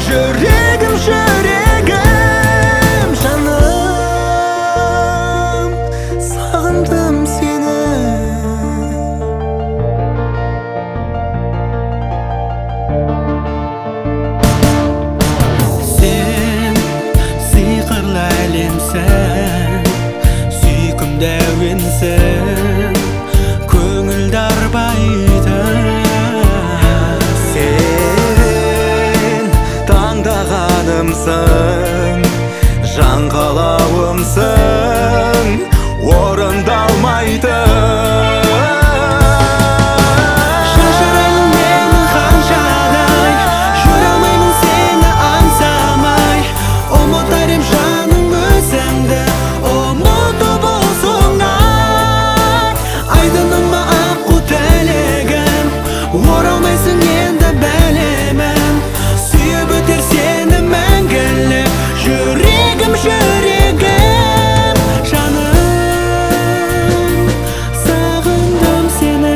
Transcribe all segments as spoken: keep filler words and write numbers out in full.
жүрегім жүрегім жаным сағындым сені сен сиқырлы әлемсің сүйкімді әуенсің көңілді арбайтын сен таңдағанымсың жан қалауымсың орындалмайтын оралмайсың енді бәлемін сүйіп өтер сені мәңгілік жүрегім жүрегім жаным сағындым сені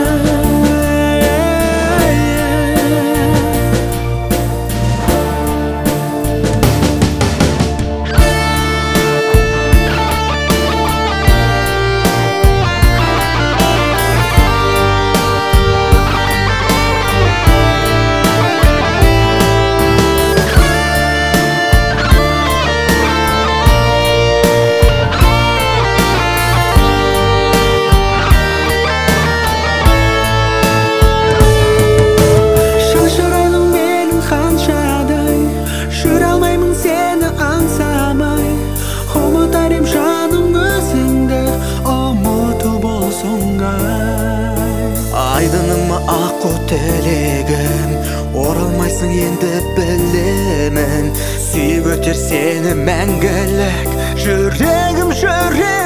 айдыныма аққу тілегім оралмайсың енді білемін сүйіп өтер сені мәңгілік жүрегім жүрегім